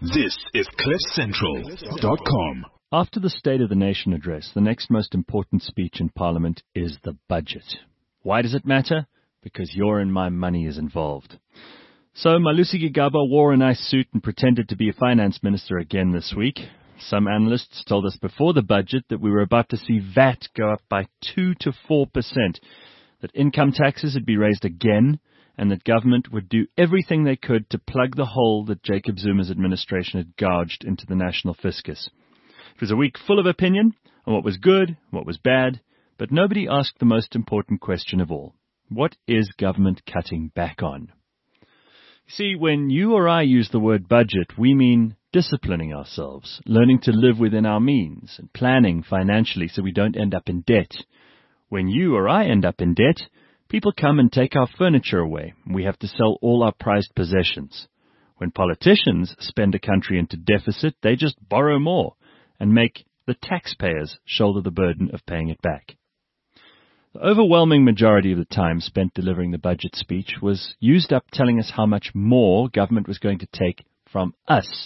This is CliffCentral.com. After the State of the Nation address, the next most important speech in Parliament is the budget. Why does it matter? Because your and my money is involved. So Malusi Gigaba wore a nice suit and pretended to be a finance minister again this week. Some analysts told us before the budget that we were about to see VAT go up by 2 to 4%, that income taxes would be raised again, and that government would do everything they could to plug the hole that Jacob Zuma's administration had gouged into the national fiscus. It was a week full of opinion on what was good, what was bad, but nobody asked the most important question of all. What is government cutting back on? You see, when you or I use the word budget, we mean disciplining ourselves, learning to live within our means, and planning financially so we don't end up in debt. When you or I end up in debt, people come and take our furniture away, and we have to sell all our prized possessions. When politicians spend a country into deficit, they just borrow more and make the taxpayers shoulder the burden of paying it back. The overwhelming majority of the time spent delivering the budget speech was used up telling us how much more government was going to take from us.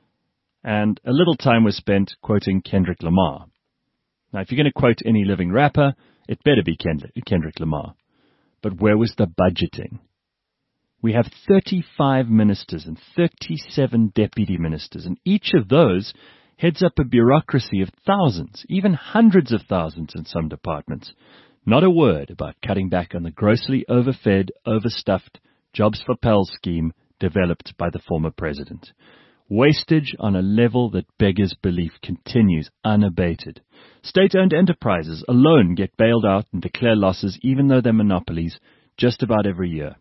And a little time was spent quoting Kendrick Lamar. Now, if you're going to quote any living rapper, it better be Kendrick Lamar. But where was the budgeting? We have 35 ministers and 37 deputy ministers, and each of those heads up a bureaucracy of thousands, even hundreds of thousands in some departments. Not a word about cutting back on the grossly overfed, overstuffed Jobs for Pals scheme developed by the former president. Wastage on a level that beggars belief continues unabated. State-owned enterprises alone get bailed out and declare losses even though they're monopolies just about every year.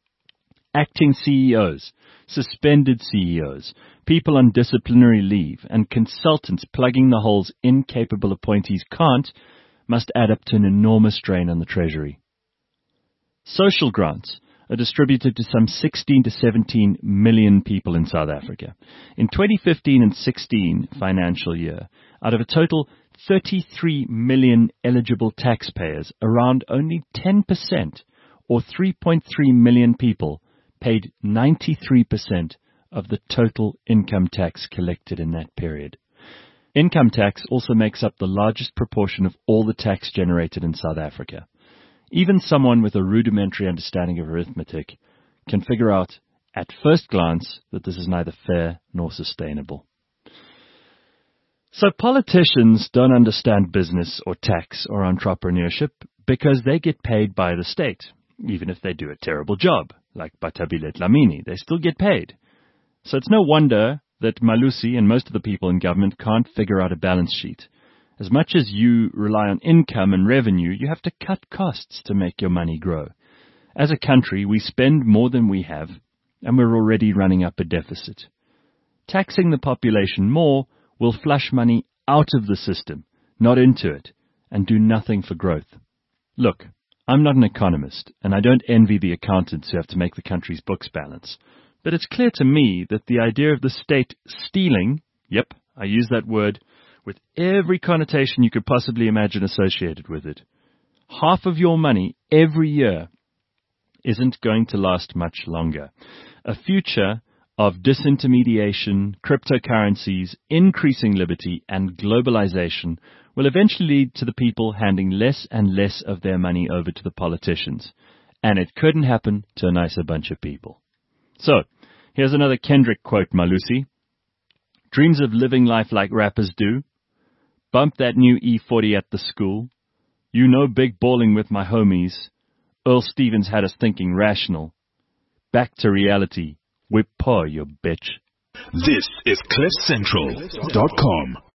Acting CEOs, suspended CEOs, people on disciplinary leave, and consultants plugging the holes incapable appointees can't must add up to an enormous drain on the Treasury. Social grants are distributed to some 16 to 17 million people in South Africa. In 2015 and 16 financial year, out of a total 33 million eligible taxpayers, around only 10% or 3.3 million people paid 93% of the total income tax collected in that period. Income tax also makes up the largest proportion of all the tax generated in South Africa. Even someone with a rudimentary understanding of arithmetic can figure out at first glance that this is neither fair nor sustainable. So politicians don't understand business or tax or entrepreneurship because they get paid by the state. Even if they do a terrible job, like Bathabile Dlamini, they still get paid. So it's no wonder that Malusi and most of the people in government can't figure out a balance sheet. As much as you rely on income and revenue, you have to cut costs to make your money grow. As a country, we spend more than we have, and we're already running up a deficit. Taxing the population more will flush money out of the system, not into it, and do nothing for growth. Look, I'm not an economist, and I don't envy the accountants who have to make the country's books balance. But it's clear to me that the idea of the state stealing, yep, I use that word, with every connotation you could possibly imagine associated with it, half of your money every year isn't going to last much longer. A future of disintermediation, cryptocurrencies, increasing liberty, and globalization will eventually lead to the people handing less and less of their money over to the politicians. And it couldn't happen to a nicer bunch of people. So, here's another Kendrick quote, Malusi. Dreams of living life like rappers do. Bump that new E40 at the school. You know big balling with my homies. Earl Stevens had us thinking rational. Back to reality. Whip paw, you bitch. This is CliffCentral.com.